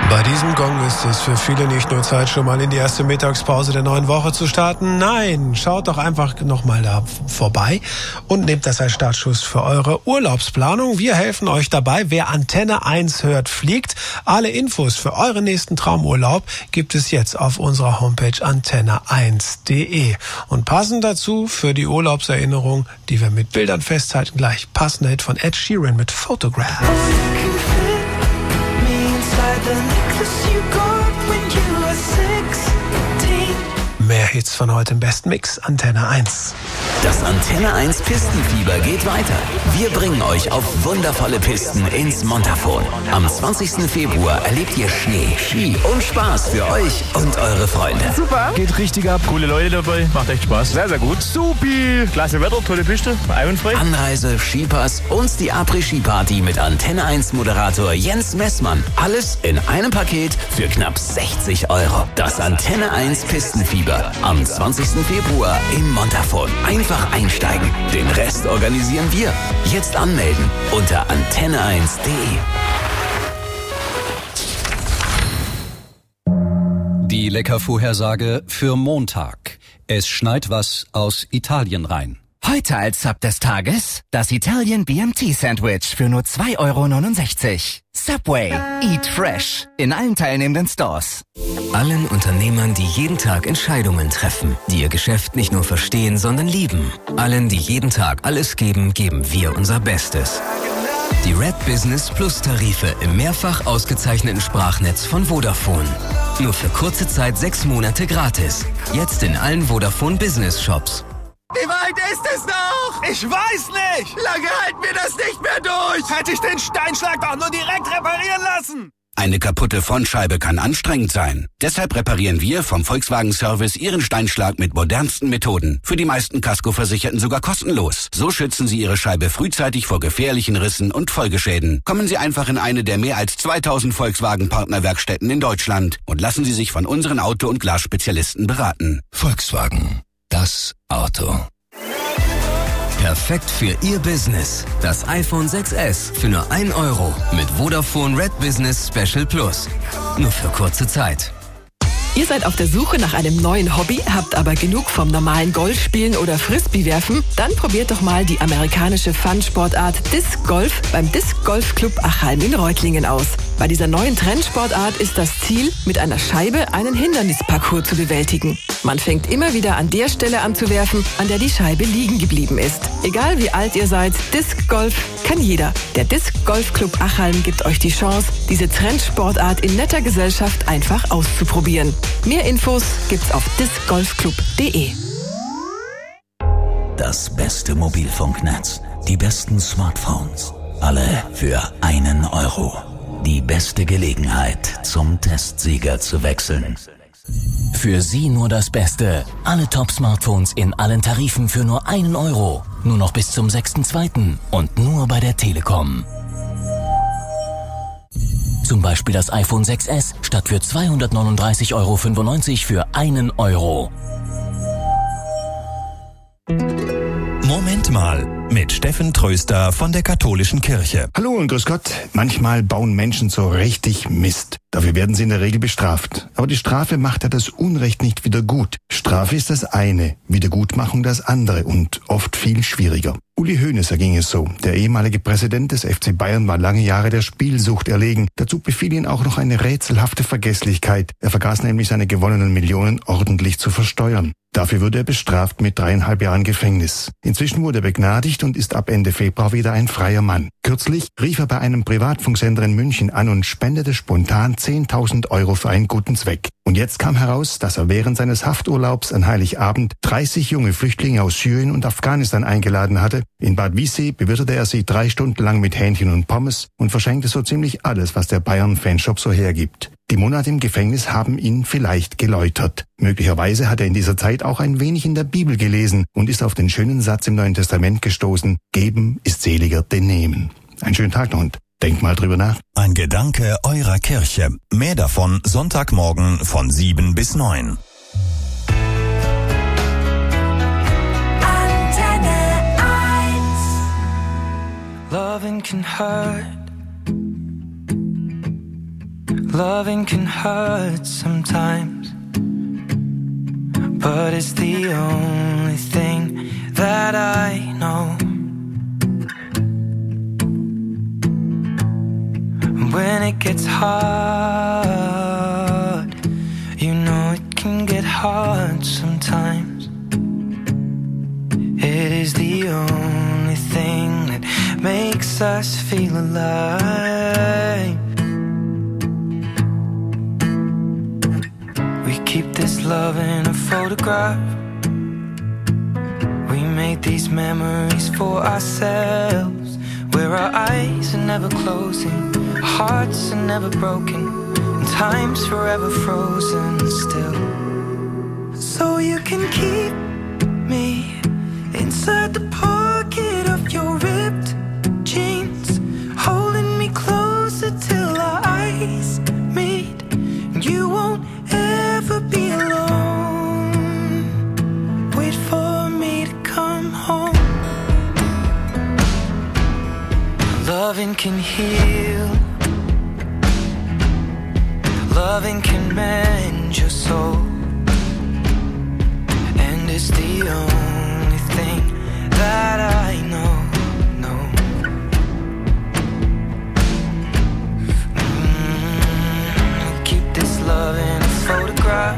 Bei diesem Gong ist es für viele nicht nur Zeit, schon mal in die erste Mittagspause der neuen Woche zu starten. Nein, schaut doch einfach nochmal da vorbei und nehmt das als Startschuss für eure Urlaubsplanung. Wir helfen euch dabei. Wer Antenne 1 hört, fliegt. Alle Infos für euren nächsten Traumurlaub gibt es jetzt auf unserer Homepage antenne1.de. Und passend dazu für die Urlaubserinnerung, die wir mit Bildern festhalten, gleich passender Hit von Ed Sheeran mit Photograph. Mehr Hits von heute im besten Mix, Antenne 1. Das Antenne 1 Pistenfieber geht weiter. Wir bringen euch auf wundervolle Pisten ins Montafon. Am 20. Februar erlebt ihr Schnee, Ski und Spaß für euch und eure Freunde. Super. Geht richtig ab. Coole Leute dabei. Macht echt Spaß. Sehr, sehr gut. Supi. Klasse Wetter, tolle Piste. Einwandfrei. Anreise, Skipass und die Après-Ski-Party mit Antenne 1 Moderator Jens Messmann. Alles in einem Paket für knapp 60 €. Das Antenne 1 Pistenfieber am 20. Februar im Montafon. Einfach einsteigen. Den Rest organisieren wir. Jetzt anmelden unter antenne1.de. Die Leckervorhersage für Montag. Es schneit was aus Italien rein. Heute als Sub des Tages das Italian BMT Sandwich für nur 2,69 €. Subway. Eat fresh. In allen teilnehmenden Stores. Allen Unternehmern, die jeden Tag Entscheidungen treffen, die ihr Geschäft nicht nur verstehen, sondern lieben. Allen, die jeden Tag alles geben, geben wir unser Bestes. Die Red Business Plus Tarife im mehrfach ausgezeichneten Sprachnetz von Vodafone. Nur für kurze Zeit 6 Monate gratis. Jetzt in allen Vodafone Business Shops. Wie weit ist es noch? Ich weiß nicht. Lange halten wir das nicht mehr durch. Hätte ich den Steinschlag doch nur direkt reparieren lassen. Eine kaputte Frontscheibe kann anstrengend sein. Deshalb reparieren wir vom Volkswagen Service Ihren Steinschlag mit modernsten Methoden. Für die meisten Kaskoversicherten sogar kostenlos. So schützen Sie Ihre Scheibe frühzeitig vor gefährlichen Rissen und Folgeschäden. Kommen Sie einfach in eine der mehr als 2000 Volkswagen-Partnerwerkstätten in Deutschland und lassen Sie sich von unseren Auto- und Glasspezialisten beraten. Volkswagen. Das Auto. Perfekt für Ihr Business. Das iPhone 6s für nur 1 € mit Vodafone Red Business Special Plus. Nur für kurze Zeit. Ihr seid auf der Suche nach einem neuen Hobby, habt aber genug vom normalen Golfspielen oder Frisbee-Werfen? Dann probiert doch mal die amerikanische Fun-Sportart Disc Golf beim Disc Golf Club Achalm in Reutlingen aus. Bei dieser neuen Trendsportart ist das Ziel, mit einer Scheibe einen Hindernisparcours zu bewältigen. Man fängt immer wieder an der Stelle an zu werfen, an der die Scheibe liegen geblieben ist. Egal wie alt ihr seid, Disc Golf kann jeder. Der Disc Golf Club Achalm gibt euch die Chance, diese Trendsportart in netter Gesellschaft einfach auszuprobieren. Mehr Infos gibt's auf discgolfclub.de. Das beste Mobilfunknetz, die besten Smartphones, alle für 1 €. Die beste Gelegenheit, zum Testsieger zu wechseln. Für Sie nur das Beste. Alle Top-Smartphones in allen Tarifen für nur 1 €. Nur noch bis zum 6.2. und nur bei der Telekom. Zum Beispiel das iPhone 6s statt für 239,95 € für 1 €. Moment mal, mit Steffen Tröster von der Katholischen Kirche. Hallo und grüß Gott. Manchmal bauen Menschen so richtig Mist. Dafür werden sie in der Regel bestraft. Aber die Strafe macht ja das Unrecht nicht wieder gut. Strafe ist das eine, Wiedergutmachung das andere und oft viel schwieriger. Uli Hoeneß erging es so. Der ehemalige Präsident des FC Bayern war lange Jahre der Spielsucht erlegen. Dazu befiel ihn auch noch eine rätselhafte Vergesslichkeit. Er vergaß nämlich seine gewonnenen Millionen ordentlich zu versteuern. Dafür wurde er bestraft mit 3,5 Jahren Gefängnis. Inzwischen wurde er begnadigt und ist ab Ende Februar wieder ein freier Mann. Kürzlich rief er bei einem Privatfunksender in München an und spendete spontan 10.000 € für einen guten Zweck. Und jetzt kam heraus, dass er während seines Hafturlaubs an Heiligabend 30 junge Flüchtlinge aus Syrien und Afghanistan eingeladen hatte. In Bad Wiessee bewirtete er sie 3 Stunden lang mit Hähnchen und Pommes und verschenkte so ziemlich alles, was der Bayern-Fanshop so hergibt. Die Monate im Gefängnis haben ihn vielleicht geläutert. Möglicherweise hat er in dieser Zeit auch ein wenig in der Bibel gelesen und ist auf den schönen Satz im Neuen Testament gestoßen: Geben ist seliger denn nehmen. Einen schönen Tag noch und denkt mal drüber nach. Ein Gedanke eurer Kirche. Mehr davon Sonntagmorgen von 7 bis 9. Antenne 1. Loving can hurt. Loving can hurt sometimes, but it's the only thing that I know. When it gets hard, you know it can get hard sometimes. It is the only thing that makes us feel alive. We keep this love in a photograph. We made these memories for ourselves, where our eyes are never closing, hearts are never broken, and time's forever frozen still. So you can keep me inside the pocket of your ripped jeans, holding me closer till our eyes meet. You won't ever be alone. Wait for me to come home. Loving can heal, loving can mend your soul, and it's the only thing that I know. Keep this love in a photograph.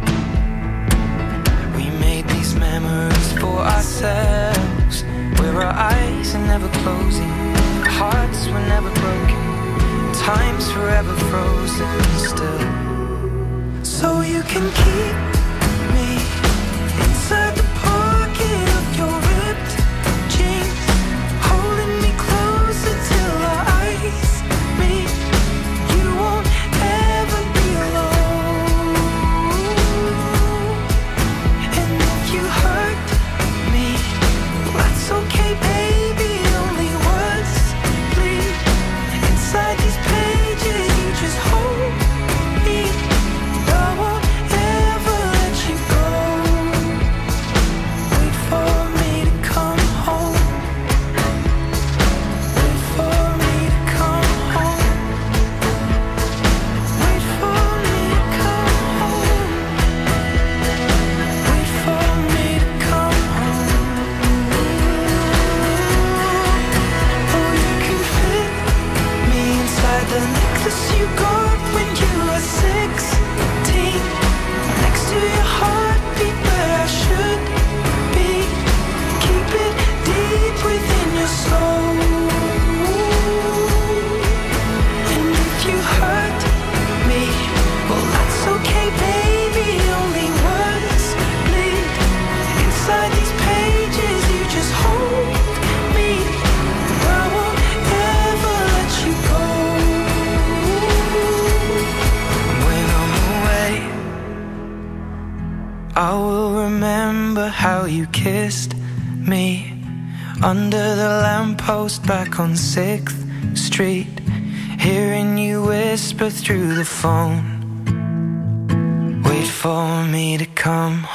We made these memories for ourselves, where our eyes are never closing, hearts were never broken, time's forever frozen still. So you can keep me inside the pocket of your ripped jeans, holding me closer till our eyes meet. You won't ever be alone. And if you hurt me, that's okay, baby. Only words bleed inside these pages. You just hold me. I won't ever let you go. Wait for me to come home. Wait for me to come home. Wait for me to come home. Wait for me to come home. Oh, you can fit me inside the necklace you got when you were 16, next to your heartbeat where I should be. Keep it deep within your soul. And if you hurt me, well, that's okay, baby. Only words bleed inside these pages. You just hold me. I won't ever let you go. When I'm away, I will remember how you kissed me under the lamppost back on 6th Street, hearing you whisper through the phone. Wait for me to come home.